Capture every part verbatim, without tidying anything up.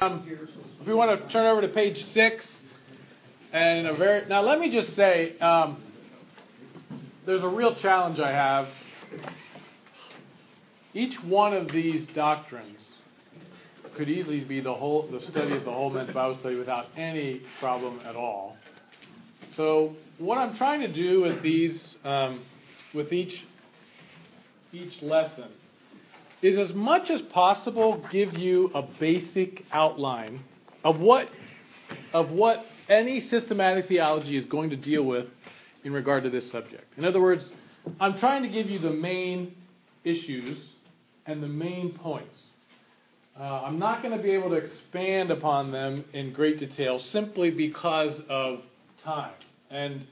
Um, if we want to turn over to page six, and a very now let me just say, um, there's a real challenge I have. Each one of these doctrines could easily be the whole the study of the whole men's Bible study without any problem at all. So what I'm trying to do with these, um, with each each lesson, is as much as possible give you a basic outline of what of what any systematic theology is going to deal with in regard to this subject. In other words, I'm trying to give you the main issues and the main points. Uh, I'm not going to be able to expand upon them in great detail simply because of time. And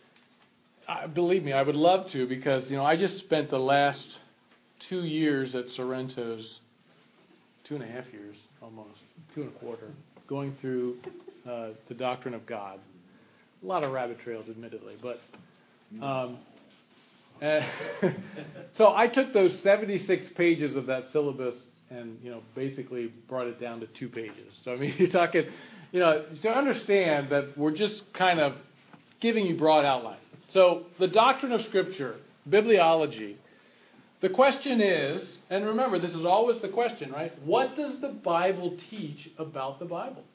uh, believe me, I would love to, because you know I just spent the last two years at Sorrento's, two and a half years almost, two and a quarter, going through uh, the doctrine of God. A lot of rabbit trails, admittedly, but um, uh, so I took those seventy-six pages of that syllabus and you know basically brought it down to two pages. So I mean, you're talking, you know, to understand that we're just kind of giving you broad outline. So the doctrine of Scripture, bibliology. The question is, and remember, this is always the question, right? What does the Bible teach about the Bible?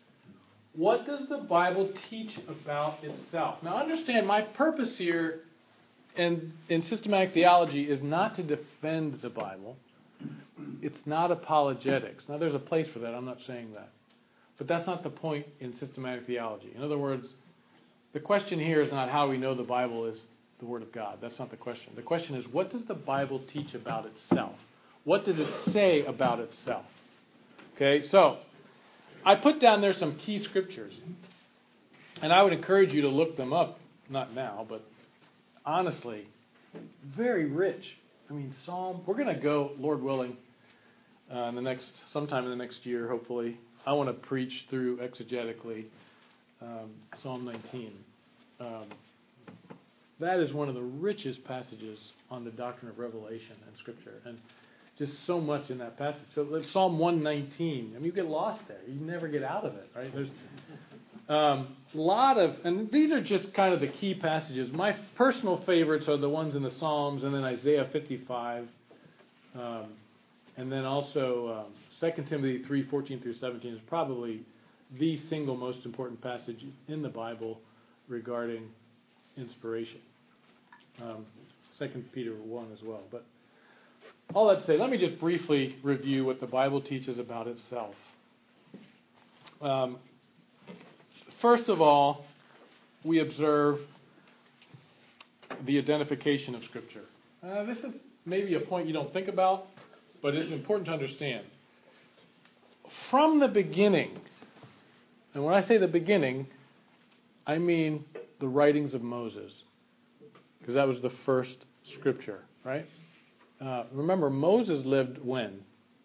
What does the Bible teach about itself? Now understand, my purpose here in, in systematic theology is not to defend the Bible. It's not apologetics. Now there's a place for that, I'm not saying that. But that's not the point in systematic theology. In other words, the question here is not how we know the Bible is the Word of God. That's not the question. The question is, what does the Bible teach about itself? What does it say about itself? Okay, so I put down there some key scriptures. And I would encourage you to look them up, not now, but honestly, very rich. I mean, Psalm, we're going to go, Lord willing, uh, in the next, sometime in the next year, hopefully. I want to preach through exegetically um, Psalm nineteen. Um, That is one of the richest passages on the doctrine of revelation and Scripture, and just so much in that passage. So Psalm one nineteen, I mean, you get lost there. You never get out of it, right? There's a um, lot of, and these are just kind of the key passages. My personal favorites are the ones in the Psalms, and then Isaiah fifty-five, um, and then also um, Second Timothy three fourteen through seventeen is probably the single most important passage in the Bible regarding inspiration. Um, Second Peter one as well. But all that to say, let me just briefly review what the Bible teaches about itself. Um, first of all, we observe the identification of Scripture. Uh, this is maybe a point you don't think about, but it's important to understand. From the beginning, and when I say the beginning, I mean the writings of Moses, because that was the first scripture, right? Uh, remember, Moses lived when?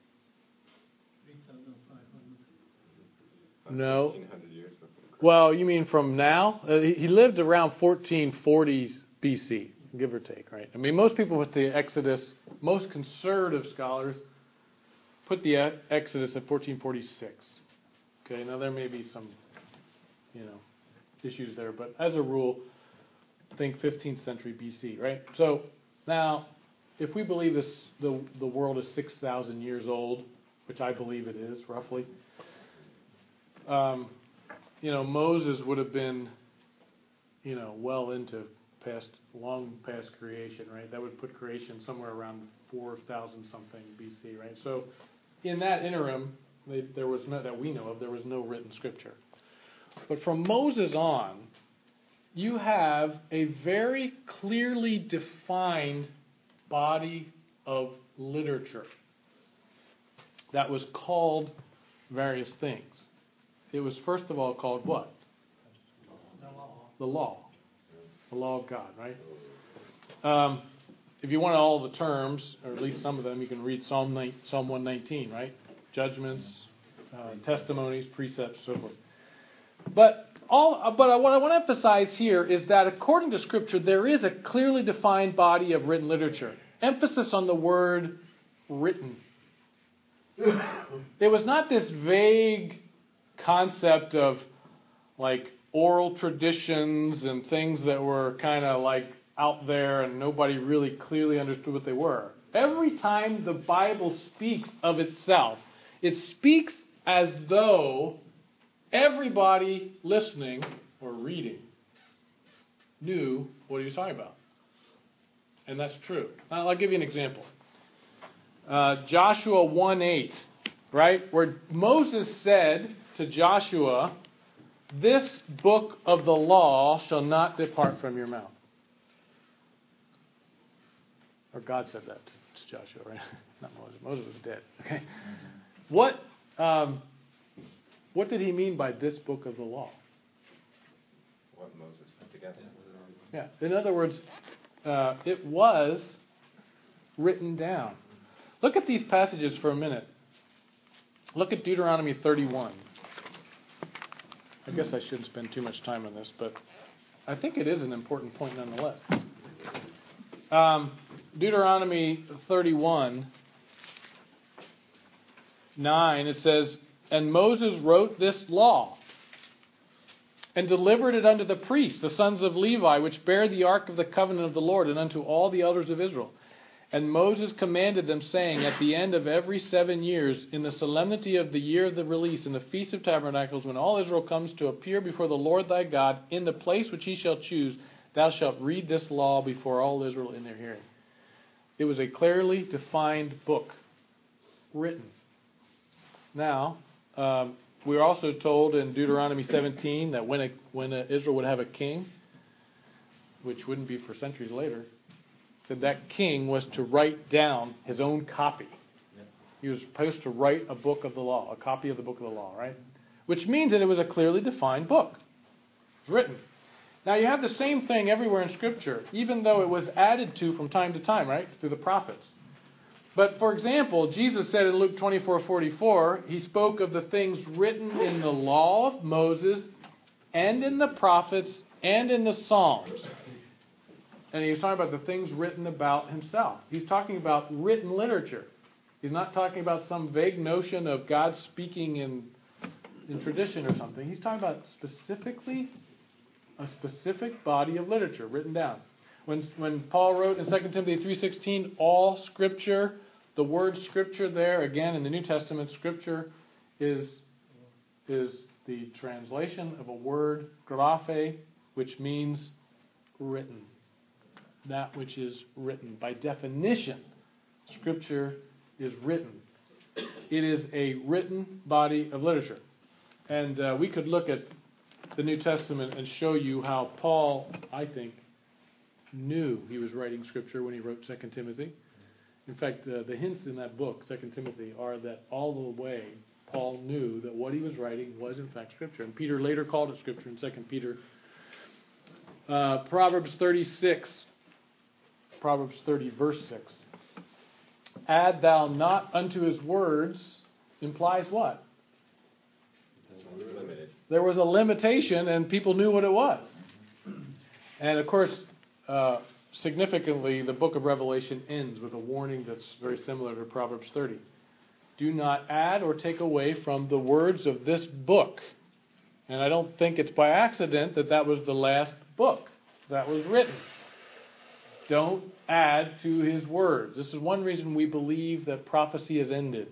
No. Well, you mean from now? Uh, he lived around fourteen forty B C, give or take, right? I mean, most people with the Exodus, most conservative scholars, put the Exodus at fourteen forty-six. Okay, now there may be some, you know, issues there, but as a rule, think fifteenth century B C, right? So now, if we believe this, the the world is six thousand years old, which I believe it is roughly, um, you know, Moses would have been, you know, well into past, long past creation, right? That would put creation somewhere around four thousand something B C, right? So in that interim, they, there was no, that we know of, there was no written scripture. But from Moses on, you have a very clearly defined body of literature that was called various things. It was first of all called what? The law. The law. The law of God, right? Um, if you want all the terms, or at least some of them, you can read Psalm Psalm one nineteen, right? Judgments, uh, testimonies, precepts, so forth. But all, but what I want to emphasize here is that according to Scripture, there is a clearly defined body of written literature. Emphasis on the word written. it was not this vague concept of like oral traditions and things that were kind of like out there and nobody really clearly understood what they were. Every time the Bible speaks of itself, it speaks as though everybody listening or reading knew what he was talking about. And that's true. Now, I'll give you an example. Uh, Joshua one eight, right? Where Moses said to Joshua, "This book of the law shall not depart from your mouth." Or God said that to Joshua, right? Not Moses. Moses was dead. Okay. What um, what did he mean by this book of the law? What Moses put together. Yeah. In other words, uh, it was written down. Look at these passages for a minute. Look at Deuteronomy thirty-one. I guess I shouldn't spend too much time on this, but I think it is an important point nonetheless. Um, Deuteronomy thirty-one, nine, it says, "And Moses wrote this law, and delivered it unto the priests, the sons of Levi, which bear the ark of the covenant of the Lord, and unto all the elders of Israel. And Moses commanded them, saying, At the end of every seven years, in the solemnity of the year of the release, in the Feast of Tabernacles, when all Israel comes to appear before the Lord thy God, in the place which he shall choose, thou shalt read this law before all Israel in their hearing." It was a clearly defined book, written. Now, um, we're also told in Deuteronomy seventeen that when a, when a Israel would have a king, which wouldn't be for centuries later, that that king was to write down his own copy. He was supposed to write a book of the law, a copy of the book of the law, right? Which means that it was a clearly defined book. It was written. Now you have the same thing everywhere in Scripture, even though it was added to from time to time, right? Through the prophets. But for example, Jesus said in Luke twenty-four forty-four, he spoke of the things written in the law of Moses and in the prophets and in the Psalms. And he was talking about the things written about himself. He's talking about written literature. He's not talking about some vague notion of God speaking in, in tradition or something. He's talking about specifically a specific body of literature written down. When when Paul wrote in Second Timothy three sixteen, all Scripture, the word Scripture there, again in the New Testament, Scripture is, is the translation of a word, graphe, which means written. That which is written. By definition, Scripture is written. It is a written body of literature. And uh, we could look at the New Testament and show you how Paul, I think, knew he was writing Scripture when he wrote Second Timothy. In fact, uh, the hints in that book, Second Timothy, are that all the way Paul knew that what he was writing was in fact Scripture. And Peter later called it Scripture in Second Peter. Uh, Proverbs thirty-six. Proverbs thirty, verse six. "Add thou not unto his words," implies what? Limited. There was a limitation and people knew what it was. And of course, uh, significantly, the book of Revelation ends with a warning that's very similar to Proverbs thirty. Do not add or take away from the words of this book. And I don't think it's by accident that that was the last book that was written. Don't add to his words. This is one reason we believe that prophecy has ended.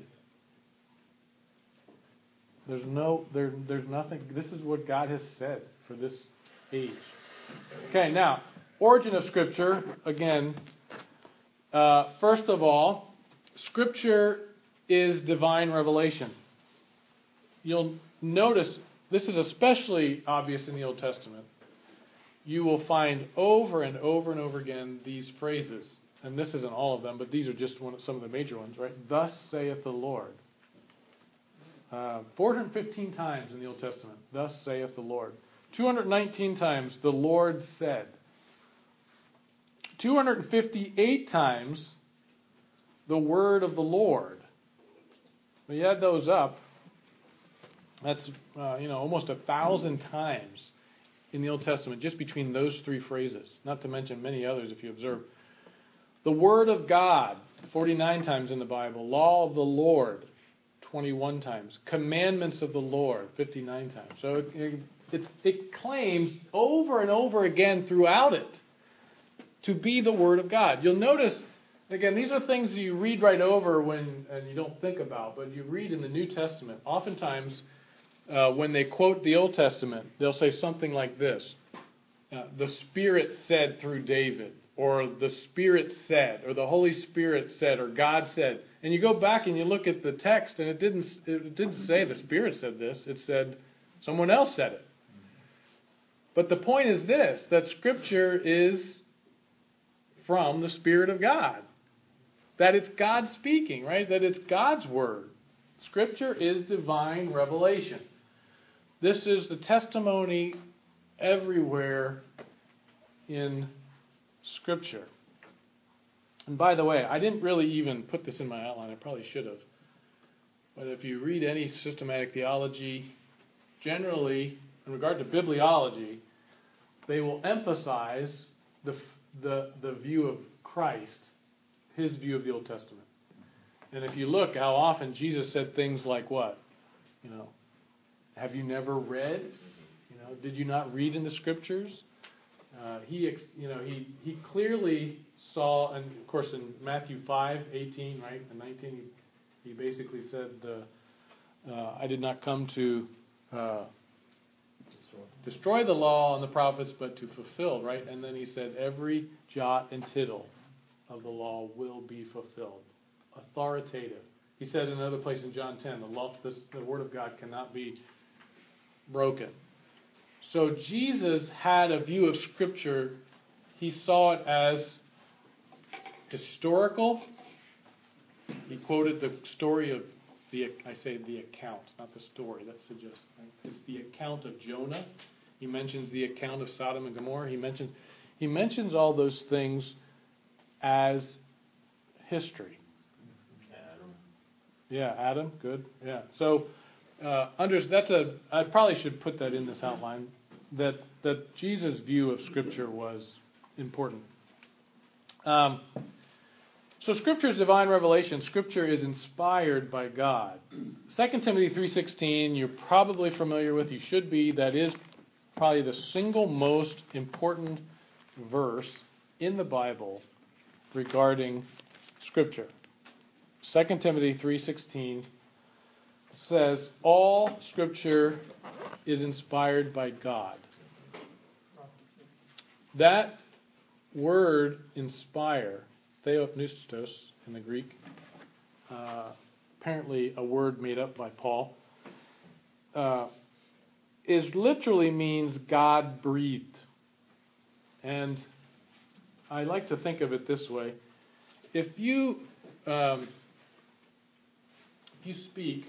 There's no, there, there's nothing. This is what God has said for this age. Okay, now, origin of Scripture, again, uh, first of all, Scripture is divine revelation. You'll notice, this is especially obvious in the Old Testament. You will find over and over and over again these phrases. And this isn't all of them, but these are just one, some of the major ones, right? Thus saith the Lord. Uh, four hundred fifteen times in the Old Testament, thus saith the Lord. two hundred nineteen times, the Lord said. two hundred fifty-eight times, the word of the Lord. When you add those up, that's uh, you know almost a thousand times in the Old Testament, just between those three phrases, not to mention many others if you observe. The Word of God, forty-nine times in the Bible. Law of the Lord, twenty-one times. Commandments of the Lord, fifty-nine times. So it, it, it's, it claims over and over again throughout it to be the Word of God. You'll notice, again, these are things that you read right over when and you don't think about, but you read in the New Testament. Oftentimes, uh, when they quote the Old Testament, they'll say something like this. Uh, the Spirit said through David, or the Spirit said, or the Holy Spirit said, or God said. And you go back and you look at the text, and it didn't it didn't say the Spirit said this. It said someone else said it. But the point is this, that Scripture is from the Spirit of God. That it's God speaking, right? That it's God's Word. Scripture is divine revelation. This is the testimony everywhere in Scripture. And by the way, I didn't really even put this in my outline. I probably should have. But if you read any systematic theology, generally, in regard to bibliology, they will emphasize the the the view of Christ, his view of the Old Testament. And if you look how often Jesus said things like what? You know, have you never read? You know, did you not read in the Scriptures? Uh, he, ex, you know, he he clearly saw, and of course in Matthew five eighteen, right, and nineteen, he, he basically said, uh, uh, "I did not come to uh, destroy. destroy the law and the prophets, but to fulfill." Right, and then he said, "Every jot and tittle of the law will be fulfilled." Authoritative. He said in another place in John ten, "The law, this, the word of God cannot be broken." So Jesus had a view of Scripture. He saw it as historical. He quoted the story of the, I say the account, not the story. That suggests right? It's the account of Jonah. He mentions the account of Sodom and Gomorrah. He mentions he mentions all those things as history. Adam. Yeah, Adam. Good. Yeah. So. Uh, under, that's a. I probably should put that in this outline. That that Jesus' view of Scripture was important. Um, so Scripture is divine revelation. Scripture is inspired by God. Second Timothy three sixteen. You're probably familiar with. You should be. That is probably the single most important verse in the Bible regarding Scripture. Second Timothy three sixteen. Says all Scripture is inspired by God. That word inspire, theopneustos in the Greek, uh, apparently a word made up by Paul, uh, is literally means God breathed. And I like to think of it this way: if you um, if you speak.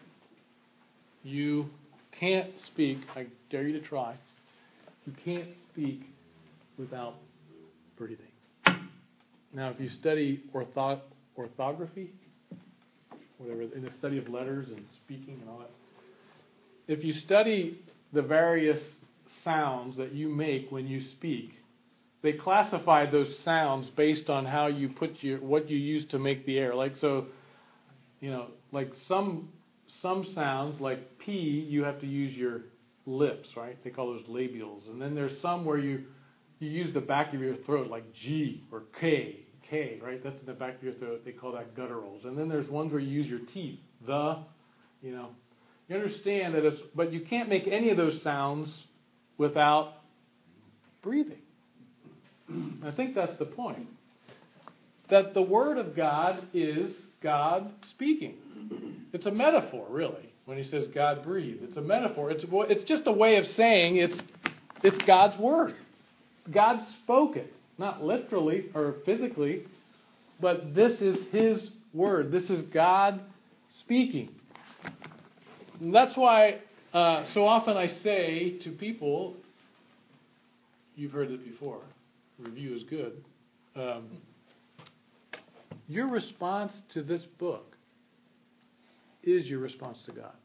You can't speak, I dare you to try, you can't speak without breathing. Now, if you study ortho- orthography, whatever, in the study of letters and speaking and all that, if you study the various sounds that you make when you speak, they classify those sounds based on how you put your, what you use to make the air. Like, so, you know, like some... Some sounds, like P, you have to use your lips, right? They call those labials. And then there's some where you, you use the back of your throat, like G or K. K, right? That's in the back of your throat. They call that gutturals. And then there's ones where you use your teeth. The, you know. You understand that it's, but you can't make any of those sounds without breathing. I think that's the point. That the Word of God is God speaking. It's a metaphor, really, when he says God breathed. It's a metaphor. It's it's just a way of saying it's it's God's Word. God spoke it, not literally or physically, but this is His Word. This is God speaking. And that's why uh, so often I say to people, you've heard it before, review is good, um, your response to this book is your response to God.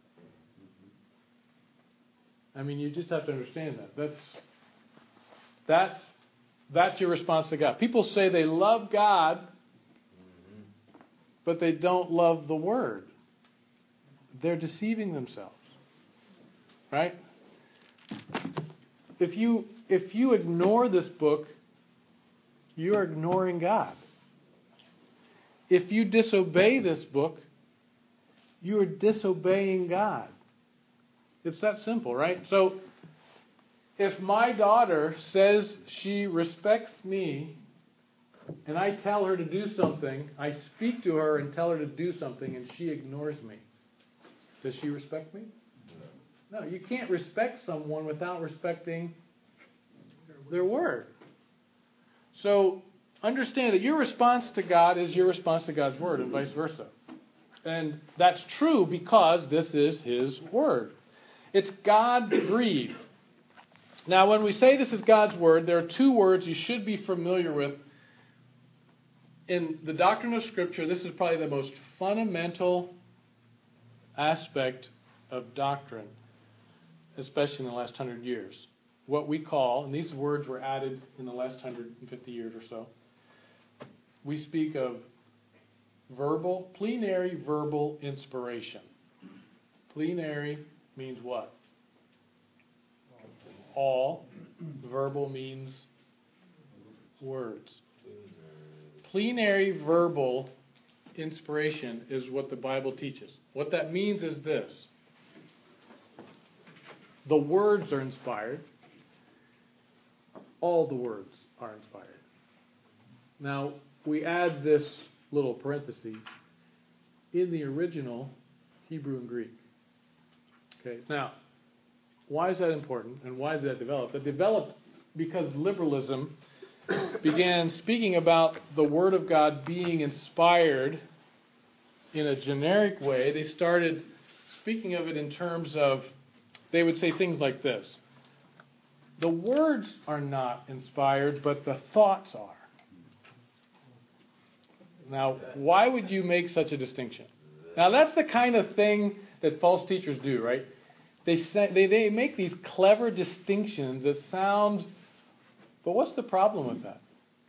I mean, you just have to understand that. That's that's that's your response to God. People say they love God, but they don't love the Word. they're deceiving themselves. Right? If you if you ignore this book, you're ignoring God. If you disobey this book, you are disobeying God. It's that simple, right? So, if my daughter says she respects me, and I tell her to do something, I speak to her and tell her to do something, and she ignores me, does she respect me? No, you can't respect someone without respecting their word. So, understand that your response to God is your response to God's word, and vice versa. And that's true because this is His word. It's God-breathed. Now, when we say this is God's word, there are two words you should be familiar with. In the doctrine of Scripture, this is probably the most fundamental aspect of doctrine, especially in the last hundred years. What we call, and these words were added in the last one hundred fifty years or so, we speak of verbal, plenary verbal inspiration. Plenary means what? All. Verbal means words. Plenary verbal inspiration is what the Bible teaches. What that means is this. The words are inspired. All the words are inspired. Now, we add this little parenthesis in the original Hebrew and Greek. Okay, now, why is that important and why did that develop? It developed because liberalism began speaking about the Word of God being inspired in a generic way. They started speaking of it in terms of, they would say things like this. The words are not inspired, but the thoughts are. Now, why would you make such a distinction? Now, that's the kind of thing that false teachers do, right? They say, they, they make these clever distinctions that sound... But what's the problem with that?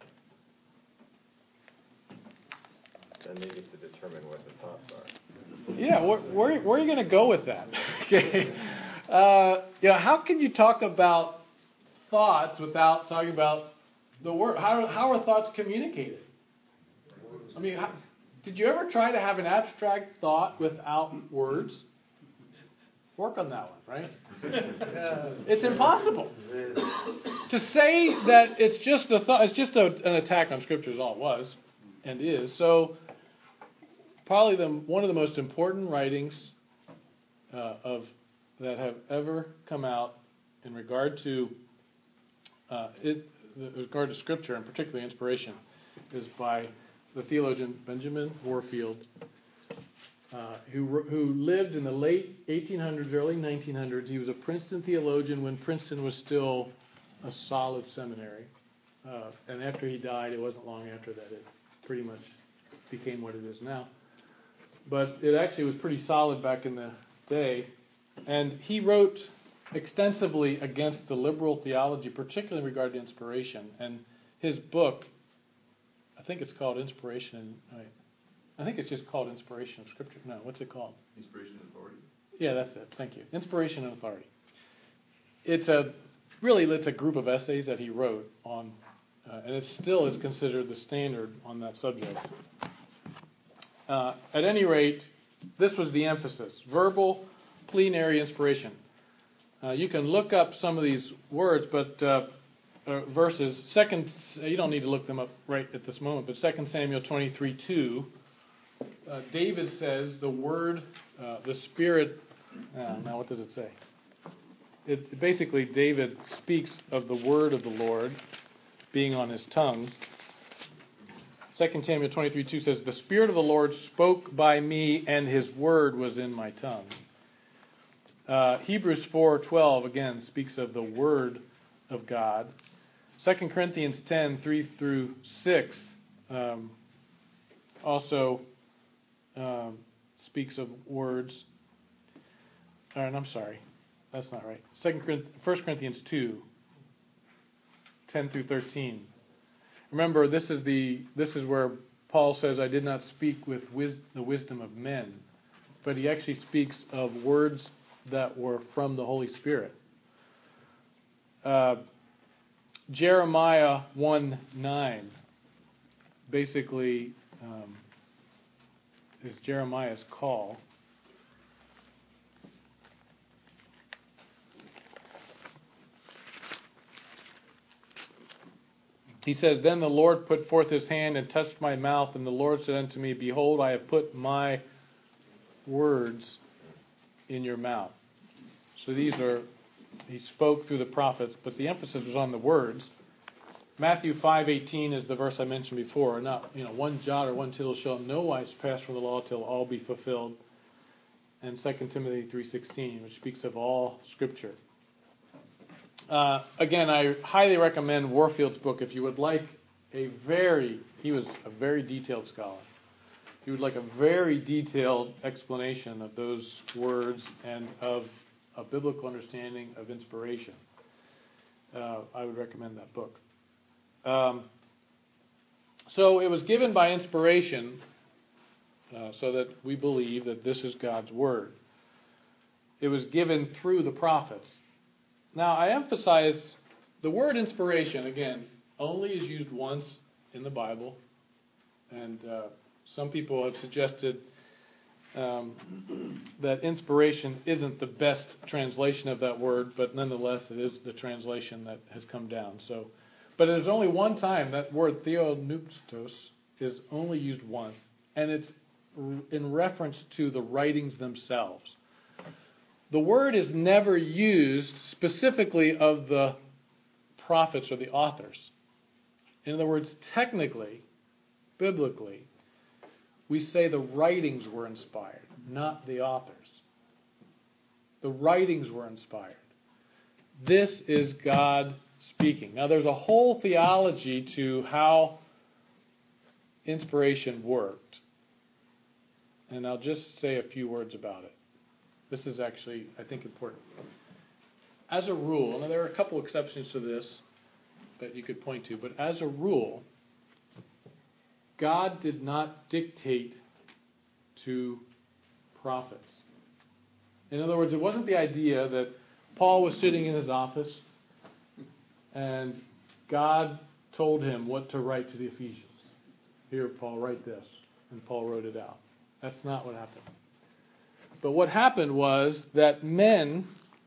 Then they get to determine what the thoughts are. Yeah, where, where, where are you going to go with that? Okay, uh, you know, how can you talk about thoughts without talking about the word? How, how are thoughts communicated? I mean, how, did you ever try to have an abstract thought without words? Work on that one, right? Uh, it's impossible. To say that it's just a thought, it's just a, an attack on Scripture is all it was and is. So, probably the, one of the most important writings uh, of that have ever come out in regard to uh, it, in regard to Scripture and particularly inspiration, is by the theologian Benjamin Warfield, uh, who who lived in the late eighteen hundreds, early nineteen hundreds. He was a Princeton theologian when Princeton was still a solid seminary. Uh, and after he died, it wasn't long after that it pretty much became what it is now. But it actually was pretty solid back in the day. And he wrote extensively against the liberal theology, particularly in regard to inspiration. And his book, I think it's called Inspiration. Right, I think it's just called Inspiration of Scripture. No, what's it called? Inspiration and Authority. Yeah, that's it. Thank you. Inspiration and Authority. It's a really it's a group of essays that he wrote on, uh, and it still is considered the standard on that subject. Uh, at any rate, this was the emphasis: verbal, plenary inspiration. Uh, you can look up some of these words, but uh, uh, verses. Second, you don't need to look them up right at this moment. But Second Samuel twenty-three two, uh, David says the word, uh, the Spirit. Uh, now, what does it say? It, basically, David speaks of the word of the Lord being on his tongue. Second Samuel twenty-three two says, "The Spirit of the Lord spoke by me, and His word was in my tongue." Uh, Hebrews four twelve again speaks of the word of God. Second Corinthians ten three through six um, also um, speaks of words. Uh, and I'm sorry, that's not right. Second Corinthians, First Corinthians two ten through thirteen. Remember, this is the this is where Paul says, "I did not speak with wis- the wisdom of men, but he actually speaks of words that were from the Holy Spirit. Uh, Jeremiah one nine basically um, is Jeremiah's call. He says, "Then the Lord put forth his hand and touched my mouth, and the Lord said unto me, Behold, I have put my words in your mouth." So these are, he spoke through the prophets, but the emphasis was on the words. Matthew five eighteen is the verse I mentioned before. Not, you know, one jot or one tittle shall in no wise pass from the law till all be fulfilled. And Second Timothy three sixteen, which speaks of all Scripture. Uh, again, I highly recommend Warfield's book if you would like a very, he was a very detailed scholar. If you would like a very detailed explanation of those words and of a biblical understanding of inspiration, uh, I would recommend that book. Um, so it was given by inspiration uh, so that we believe that this is God's Word. It was given through the prophets. Now, I emphasize the word inspiration, again, only is used once in the Bible. And uh, some people have suggested um, that inspiration isn't the best translation of that word, but nonetheless it is the translation that has come down. So, but there's only one time that word theopneustos is only used once, and it's in reference to the writings themselves. The word is never used specifically of the prophets or the authors. In other words, technically, biblically, we say the writings were inspired, not the authors. The writings were inspired. This is God speaking. Now, there's a whole theology to how inspiration worked. And I'll just say a few words about it. This is actually, I think, important. As a rule, and there are a couple exceptions to this that you could point to, but as a rule, God did not dictate to prophets. In other words, it wasn't the idea that Paul was sitting in his office and God told him what to write to the Ephesians. Here, Paul, write this. And Paul wrote it out. That's not what happened. But what happened was that men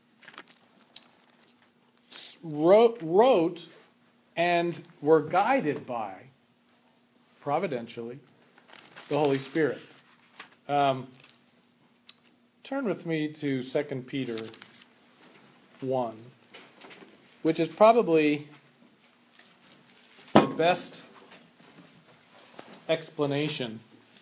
wrote, wrote and were guided by, providentially, the Holy Spirit. Um, turn with me to Second Peter one, which is probably the best explanation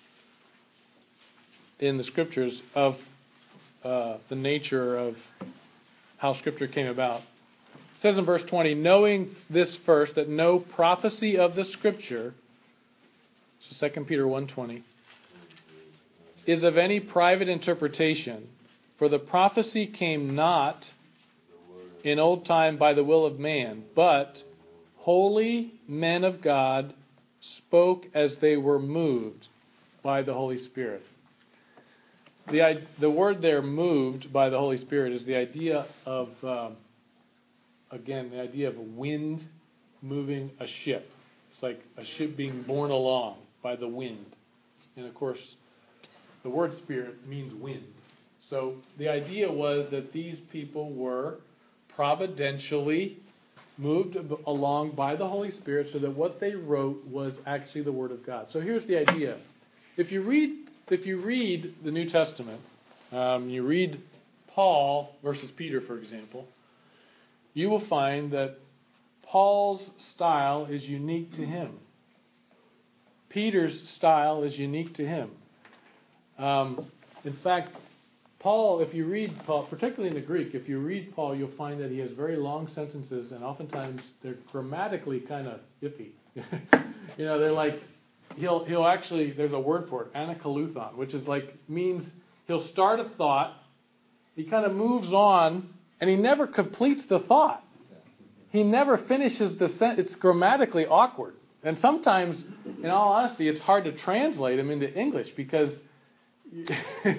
in the Scriptures of uh, the nature of how Scripture came about. It says in verse twenty, knowing this first, that no prophecy of the Scripture, so Second Peter one twenty, is of any private interpretation, for the prophecy came not in old time by the will of man, but holy men of God spoke as they were moved by the Holy Spirit. The the word there, moved by the Holy Spirit, is the idea of, um, again, the idea of a wind moving a ship. It's like a ship being borne along by the wind. And of course, the word spirit means wind. So the idea was that these people were providentially moved along by the Holy Spirit so that what they wrote was actually the Word of God. So here's the idea. If you read if you read the New Testament, um, you read Paul versus Peter, for example, you will find that Paul's style is unique to him. Peter's style is unique to him. Um, in fact, Paul, if you read Paul, particularly in the Greek, if you read Paul, you'll find that he has very long sentences, and oftentimes they're grammatically kind of iffy. You know, they're like, he'll he'll actually, there's a word for it, anakaluthon, which is like, means he'll start a thought, he kind of moves on, and he never completes the thought. He never finishes the sentence. It's grammatically awkward. And sometimes, in all honesty, it's hard to translate him into English because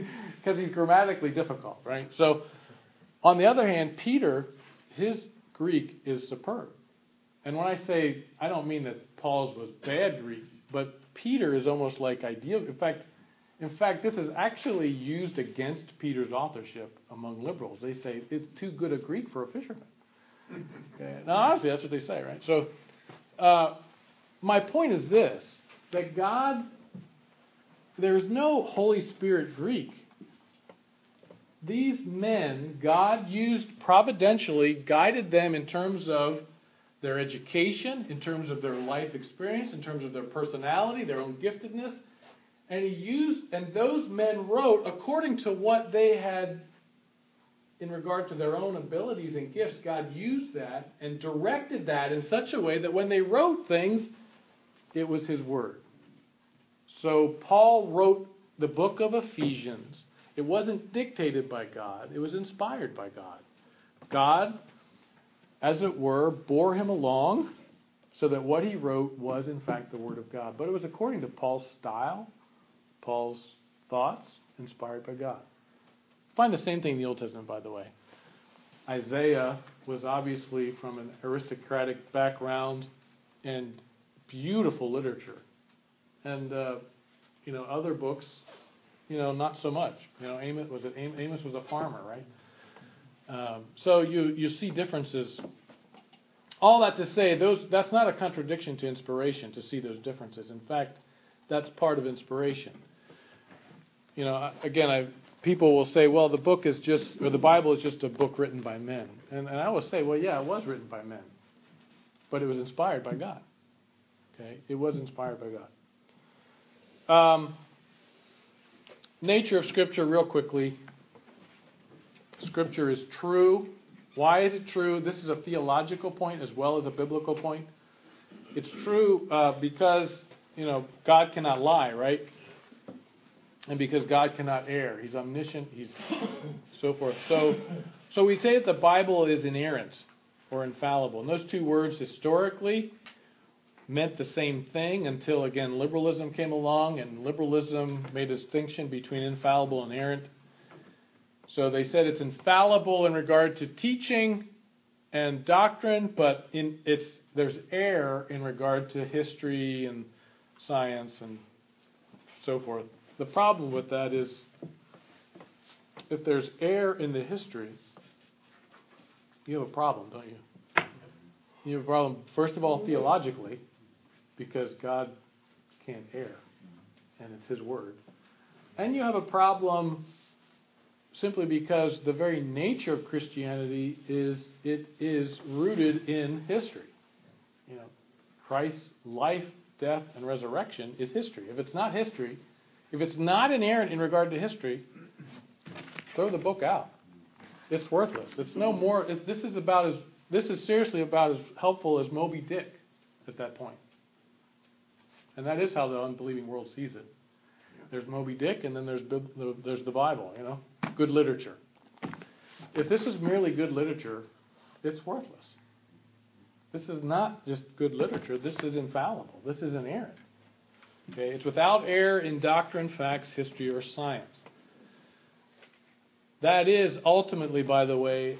because he's grammatically difficult, right? So, on the other hand, Peter, his Greek is superb. And when I say, I don't mean that Paul's was bad Greek, but Peter is almost like ideal. In fact, in fact, this is actually used against Peter's authorship among liberals. They say it's too good a Greek for a fisherman. Okay. Now, honestly, that's what they say, right? So, uh, my point is this, that God, there's no Holy Spirit Greek. These men, God used providentially, guided them in terms of their education, in terms of their life experience, in terms of their personality, their own giftedness. And he used, and those men wrote according to what they had in regard to their own abilities and gifts. God used that and directed that in such a way that when they wrote things, it was his word. So Paul wrote the book of Ephesians. It wasn't dictated by God. It was inspired by God. God, as it were, bore him along so that what he wrote was, in fact, the word of God. But it was according to Paul's style, Paul's thoughts, inspired by God. Find the same thing in the Old Testament, by the way. Isaiah was obviously from an aristocratic background and beautiful literature. And, uh, you know, other books, you know, not so much. You know, Amos was it Amos was a farmer, right? Um, so you you see differences. All that to say, those that's not a contradiction to inspiration to see those differences. In fact, that's part of inspiration. You know, again, I people will say, well, the book is just, or the Bible is just a book written by men, and and I will say, well, yeah, it was written by men, but it was inspired by God. Okay, it was inspired by God. Um, nature of Scripture, real quickly. Scripture is true. Why is it true? This is a theological point as well as a biblical point. It's true uh, because, you know, God cannot lie, right? And because God cannot err. He's omniscient. He's so forth. So, so we say that the Bible is inerrant or infallible. And those two words historically meant the same thing until, again, liberalism came along, and liberalism made a distinction between infallible and inerrant. So they said it's infallible in regard to teaching and doctrine, but in it's there's error in regard to history and science and so forth. The problem with that is if there's error in the history, you have a problem, don't you? You have a problem, first of all, theologically, because God can't err, and it's his word. And you have a problem simply because the very nature of Christianity is it is rooted in history. You know, Christ's life, death, and resurrection is history. If it's not history, if it's not inerrant in regard to history, throw the book out. It's worthless. It's no more. It, this is about as this is seriously about as helpful as Moby Dick at that point. And that is how the unbelieving world sees it. There's Moby Dick, and then there's there's the Bible. You know, good literature. If this is merely good literature, it's worthless. This is not just good literature. This is infallible. This is inerrant. Okay, it's without error in doctrine, facts, history, or science. That is ultimately, by the way,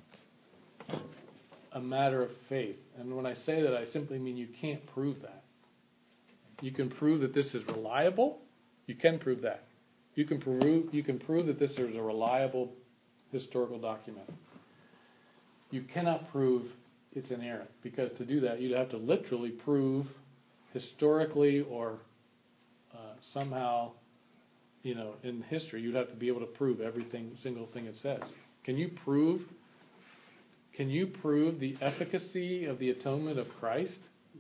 a matter of faith. And when I say that, I simply mean you can't prove that. You can prove that this is reliable. You can prove that. You can prove you can prove that this is a reliable historical document. You cannot prove it's inerrant, because to do that, you'd have to literally prove historically or uh, somehow, you know, in history, you'd have to be able to prove everything, single thing it says. Can you prove? Can you prove the efficacy of the atonement of Christ?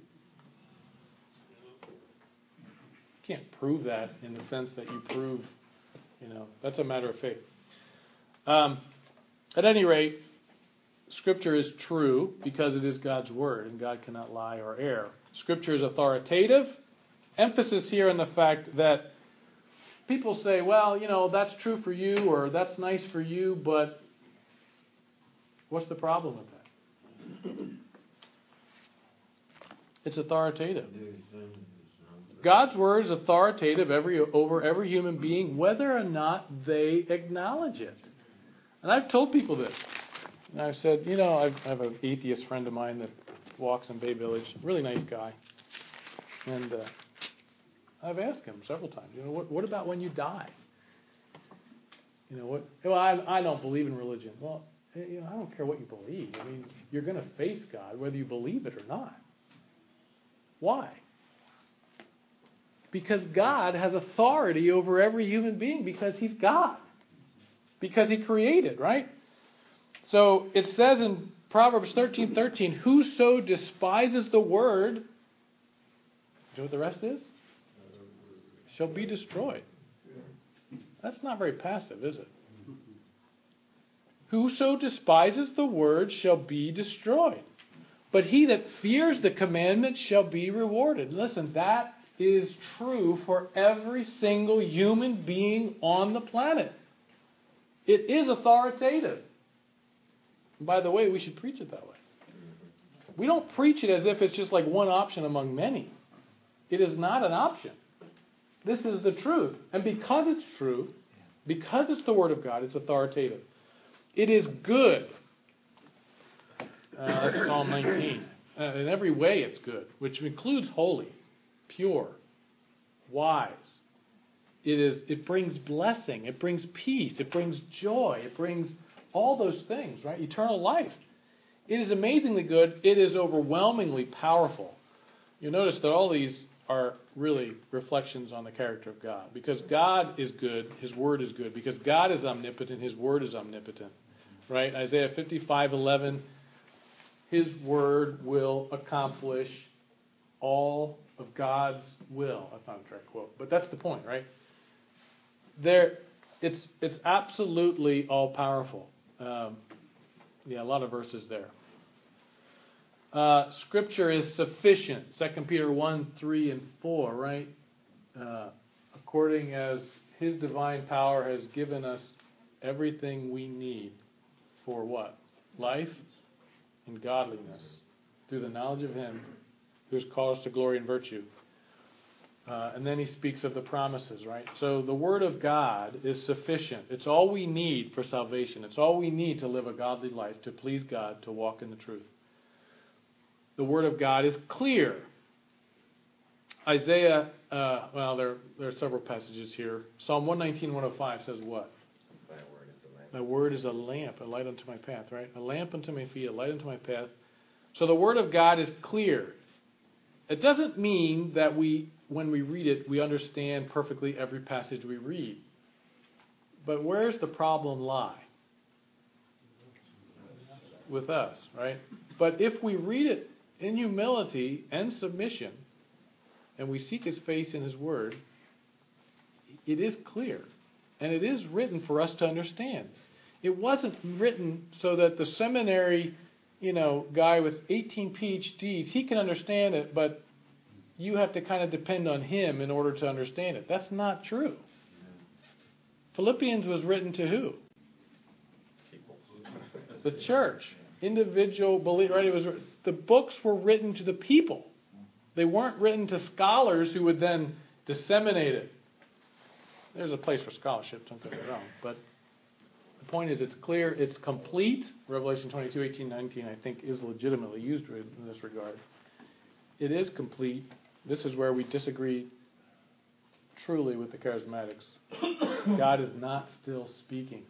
You can't prove that in the sense that you prove, you know, that's a matter of faith. Um, at any rate, Scripture is true because it is God's Word, and God cannot lie or err. Scripture is authoritative. Emphasis here on the fact that people say, well, you know, that's true for you, or that's nice for you, but what's the problem with that? It's authoritative. God's word is authoritative every, over every human being, whether or not they acknowledge it. And I've told people this. And I've said, you know, I've, I have an atheist friend of mine that walks in Bay Village, really nice guy. And uh, I've asked him several times, you know, what, what about when you die? You know, what? Well, I, I don't believe in religion. Well, you know, I don't care what you believe. I mean, you're going to face God whether you believe it or not. Why? Because God has authority over every human being because He's God. Because He created, right? So it says in Proverbs thirteen thirteen, whoso despises the word, do you know what the rest is? Shall be destroyed. That's not very passive, is it? Whoso despises the word shall be destroyed. But he that fears the commandment shall be rewarded. Listen, that is true for every single human being on the planet. It is authoritative. And by the way, we should preach it that way. We don't preach it as if it's just like one option among many. It is not an option. This is the truth. And because it's true, because it's the Word of God, it's authoritative. It is good. Uh, that's Psalm nineteen. Uh, in every way it's good, which includes holy, pure, wise. It is. It brings blessing. It brings peace. It brings joy. It brings all those things, right? Eternal life. It is amazingly good. It is overwhelmingly powerful. You'll notice that all these are really reflections on the character of God. Because God is good, His Word is good. Because God is omnipotent, His Word is omnipotent. Right? Isaiah fifty-five eleven, His Word will accomplish all of God's will. That's not a direct quote, but that's the point, right? There, it's it's absolutely all powerful. Um, yeah, a lot of verses there. Uh, scripture is sufficient. Second Peter one, three, and four, right? Uh, according as His divine power has given us everything we need for what? Life and godliness through the knowledge of Him who has called us to glory and virtue. Uh, and then he speaks of the promises, right? So the Word of God is sufficient. It's all we need for salvation. It's all we need to live a godly life, to please God, to walk in the truth. The Word of God is clear. Isaiah, uh, well, there, there are several passages here. Psalm one nineteen, one oh five says what? Thy word is a lamp. Thy word is a lamp, a light unto my path, right? A lamp unto my feet, a light unto my path. So the Word of God is clear. It doesn't mean that we, when we read it, we understand perfectly every passage we read. But where's the problem lie? With us, right? But if we read it in humility and submission, and we seek His face in His Word, it is clear. And it is written for us to understand. It wasn't written so that the seminary, you know, guy with eighteen P H Ds, he can understand it, but you have to kind of depend on him in order to understand it. That's not true. Philippians was written to who? The church. Individual belief, right? It was, the books were written to the people. They weren't written to scholars who would then disseminate it. There's a place for scholarship, don't get me wrong. But the point is, it's clear, it's complete. Revelation twenty-two, eighteen, nineteen, I think, is legitimately used in this regard. It is complete. This is where we disagree truly with the charismatics. God is not still speaking.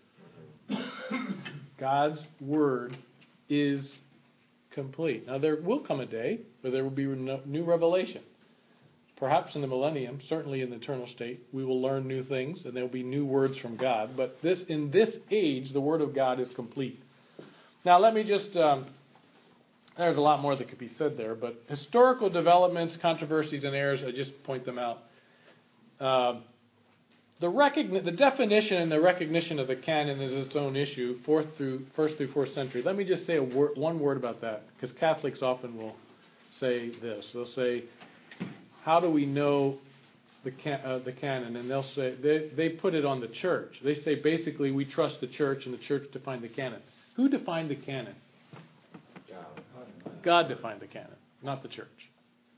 God's Word is complete. Now, there will come a day where there will be new revelation. Perhaps in the millennium, certainly in the eternal state, we will learn new things and there will be new words from God. But this, in this age, the Word of God is complete. Now, let me just, um, there's a lot more that could be said there, but historical developments, controversies, and errors, I just point them out. Uh, the, recogni- the definition and the recognition of the canon is its own issue, fourth through first through fourth century. Let me just say a wor- one word about that, because Catholics often will say this. They'll say, how do we know the, can- uh, the canon? And they'll say, they, they put it on the church. They say, basically, we trust the church, and the church defined the canon. Who defined the canon? God. God defined the canon, not the church.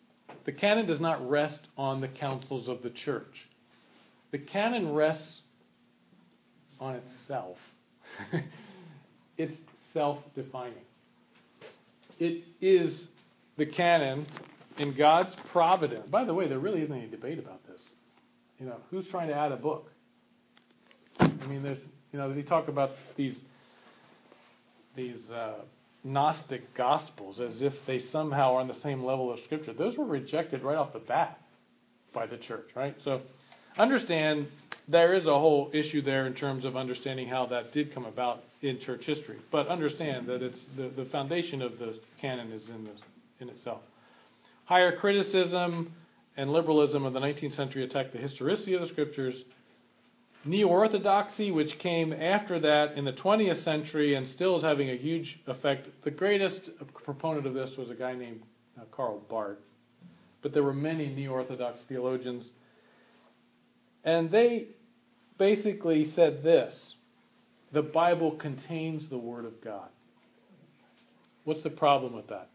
the canon does not rest on the councils of the church. The canon rests on itself. It's self-defining. It is the canon in God's providence. By the way, there really isn't any debate about this. You know, who's trying to add a book? I mean, there's, you know, they talk about these these uh, Gnostic Gospels as if they somehow are on the same level of Scripture. Those were rejected right off the bat by the church, right? So understand there is a whole issue there in terms of understanding how that did come about in church history. But understand that it's the, the foundation of the canon is in, the, in itself. Higher criticism and liberalism of the nineteenth century attacked the historicity of the Scriptures. Neo-orthodoxy, which came after that in the twentieth century and still is having a huge effect. The greatest proponent of this was a guy named uh, Karl Barth. But there were many neo-orthodox theologians. And they basically said this: the Bible contains the Word of God. What's the problem with that?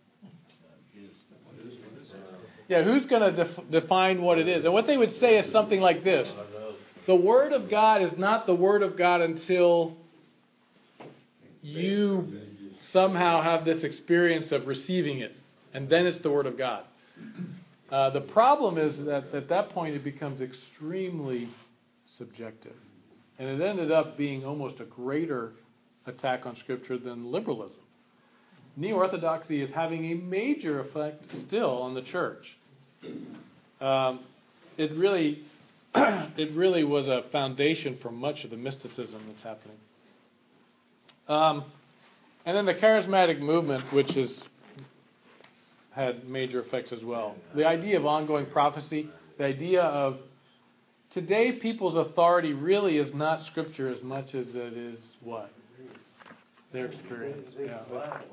Yeah, who's going to def- define what it is? And what they would say is something like this: the Word of God is not the Word of God until you somehow have this experience of receiving it, and then it's the Word of God. Uh, the problem is that at that point it becomes extremely subjective. And it ended up being almost a greater attack on Scripture than liberalism. Neo-orthodoxy is having a major effect still on the church. Um, it really, it really was a foundation for much of the mysticism that's happening. Um, and then the charismatic movement, which has had major effects as well. The idea of ongoing prophecy, the idea of today people's authority really is not Scripture as much as it is what? Their experience. Yeah.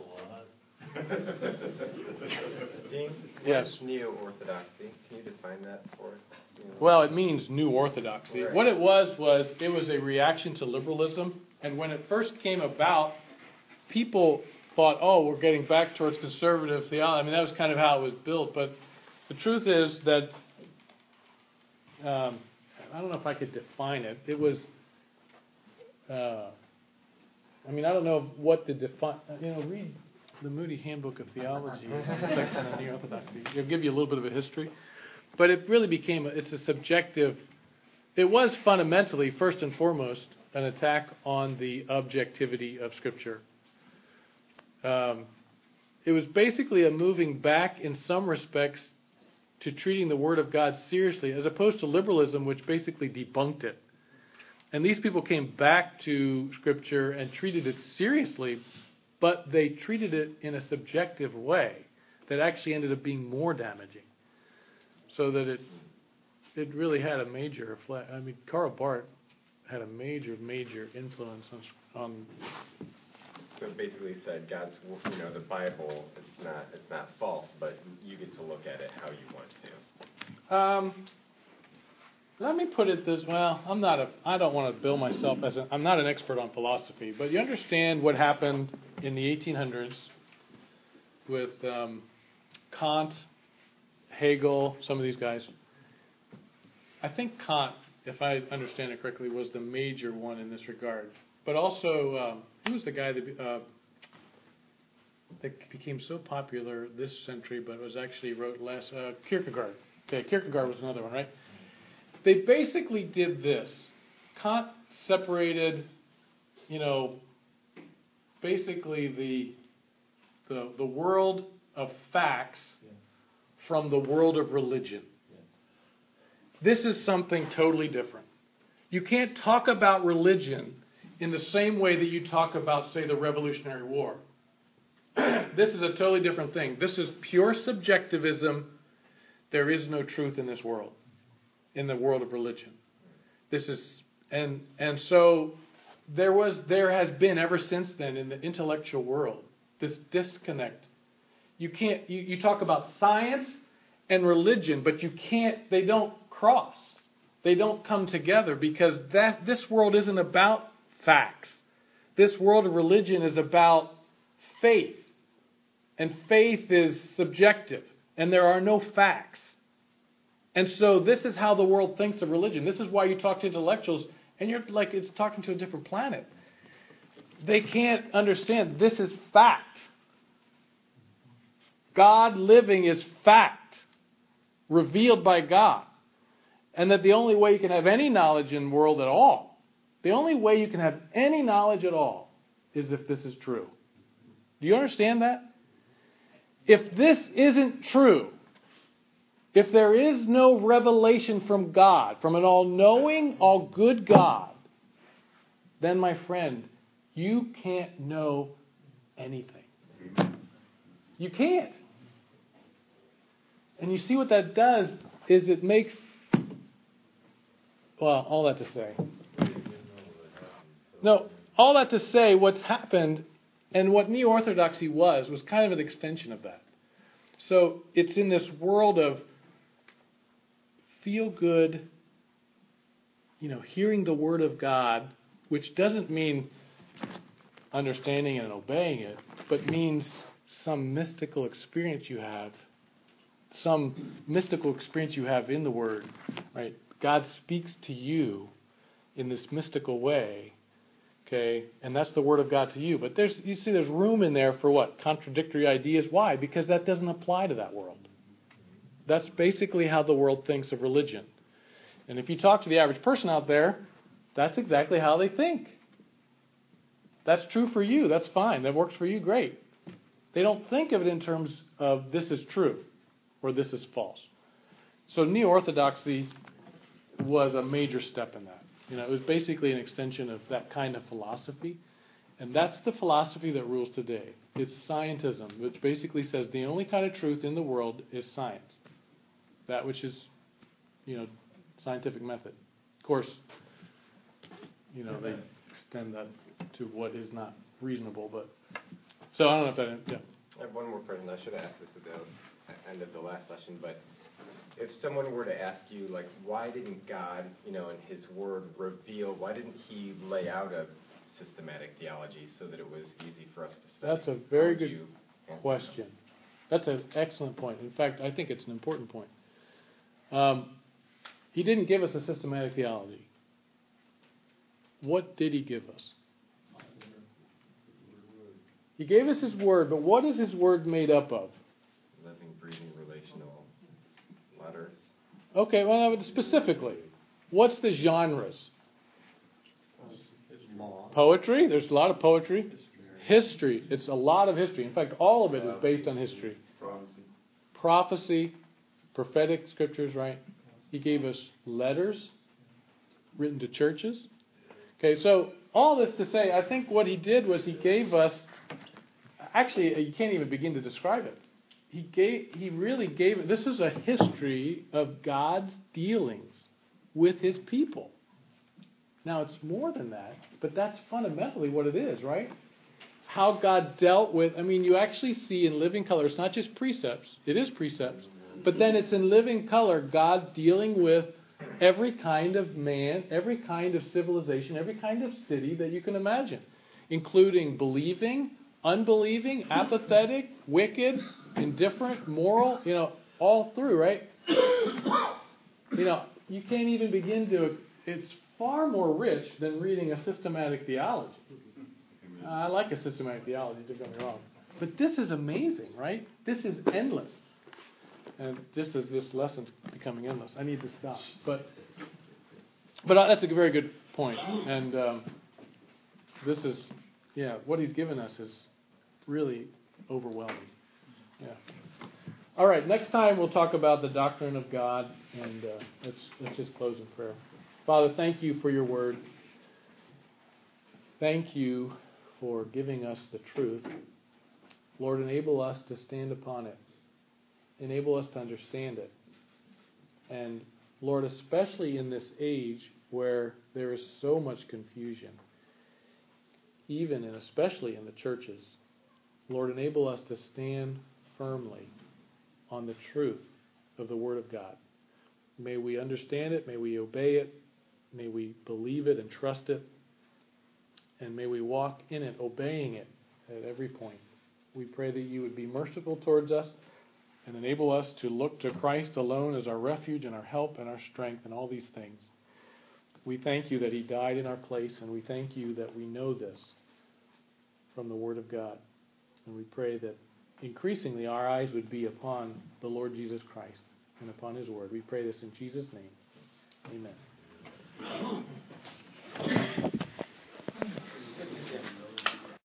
Dean, yes. Neo-orthodoxy. Can you define that for us? Well, it means new orthodoxy. Right. What it was was it was a reaction to liberalism, and when it first came about, people thought, oh, we're getting back towards conservative theology. I mean, that was kind of how it was built. But the truth is that, um, I don't know if I could define it. It was, uh, I mean, I don't know what the define, you know, read the Moody Handbook of Theology, section on Neo-Orthodoxy. It'll give you a little bit of a history. But it really became, a, it's a subjective, it was fundamentally, first and foremost, an attack on the objectivity of Scripture. Um, it was basically a moving back in some respects to treating the Word of God seriously, as opposed to liberalism, which basically debunked it. And these people came back to Scripture and treated it seriously, but they treated it in a subjective way that actually ended up being more damaging. So that it it really had a major effect. I mean, Karl Barth had a major, major influence on on So it basically said God's, you know, the Bible, it's not it's not false, but you get to look at it how you want to. Um, let me put it this. Well, I'm not a. I don't want to bill myself as a. I'm not an expert on philosophy, but you understand what happened in the eighteen hundreds with um, Kant, Hegel, some of these guys. I think Kant, if I understand it correctly, was the major one in this regard. But also, um, who was the guy that, uh, that became so popular this century, but was actually wrote less? Uh, Kierkegaard. Okay, Kierkegaard was another one, right? They basically did this. Kant separated, you know, basically the the the world of facts yes. from the world of religion. Yes. This is something totally different. You can't talk about religion in the same way that you talk about, say, the Revolutionary War. This is a totally different thing. This is pure subjectivism. There is no truth in this world, in the world of religion. This is, and and so there was, there has been ever since then in the intellectual world this disconnect. You can't. You, you talk about science and religion, but you can't. They don't cross. They don't come together because that this world isn't about facts. This world of religion is about faith. And faith is subjective. and there are no facts. And so this is how the world thinks of religion. This is why you talk to intellectuals, and you're like, it's talking to a different planet. They can't understand this is fact. God living is fact, revealed by God. And that the only way you can have any knowledge in the world at all, the only way you can have any knowledge at all, is if this is true. Do you understand that? If this isn't true, if there is no revelation from God, from an all-knowing, all-good God, then, my friend, you can't know anything. You can't. And you see what that does is it makes, well, all that to say. No, all that to say, what's happened and what Neo-Orthodoxy was, was kind of an extension of that. So it's in this world of feel good, you know, hearing the Word of God, which doesn't mean understanding and obeying it, but means some mystical experience you have, some mystical experience you have in the Word, right? God speaks to you in this mystical way, okay? And that's the Word of God to you. But there's, you see, there's room in there for what? Contradictory ideas. Why? Because that doesn't apply to that world. That's basically how the world thinks of religion. And if you talk to the average person out there, that's exactly how they think. That's true for you. That's fine. That works for you. Great. They don't think of it in terms of this is true or this is false. So Neo-Orthodoxy was a major step in that. You know, it was basically an extension of that kind of philosophy. And that's the philosophy that rules today. It's scientism, which basically says the only kind of truth in the world is science. That which is, you know, scientific method. Of course, you know, they extend that to what is not reasonable. But so I don't know if that, yeah. I have one more question. I should have asked this at the end of the last session, but if someone were to ask you, like, why didn't God, you know, in His Word reveal, why didn't He lay out a systematic theology so that it was easy for us to study? That's a very good question. That's an excellent point. In fact, I think it's an important point. Um, he didn't give us a systematic theology. What did He give us? He gave us His Word, but what is His Word made up of? Living, breathing, relational letters. Okay, well, now, specifically, what's the genres? Poetry. There's a lot of poetry. History. It's a lot of history. In fact, all of it is based on history. Prophecy. Prophecy, prophetic scriptures, right? He gave us letters written to churches. Okay, so all this to say, I think what He did was He gave us, actually, you can't even begin to describe it. He gave, He really gave, this is a history of God's dealings with His people. Now, it's more than that, but that's fundamentally what it is, right? How God dealt with, I mean, you actually see in living color, it's not just precepts, it is precepts, but then it's in living color, God dealing with every kind of man, every kind of civilization, every kind of city that you can imagine, including believing, unbelieving, apathetic, wicked, indifferent, moral, you know, all through, right? You know, you can't even begin to, it's far more rich than reading a systematic theology. Uh, I like a systematic theology, don't get me wrong. But this is amazing, right? This is endless. And just as this lesson's becoming endless, I need to stop. But but that's a very good point. And um, this is, yeah, what He's given us is really overwhelming. Yeah. All right, next time we'll talk about the doctrine of God, and uh, let's let's just close in prayer. Father, thank You for Your Word. Thank You for giving us the truth. Lord, enable us to stand upon it. Enable us to understand it. And Lord, especially in this age where there is so much confusion, even and especially in the churches, Lord, enable us to stand firmly on the truth of the Word of God. May we understand it. May we obey it. May we believe it and trust it. And may we walk in it, obeying it at every point. We pray that You would be merciful towards us and enable us to look to Christ alone as our refuge and our help and our strength and all these things. We thank you that he died in our place, and we thank you that we know this from the Word of God. And we pray that increasingly our eyes would be upon the Lord Jesus Christ and upon his Word. We pray this in Jesus' name. Amen.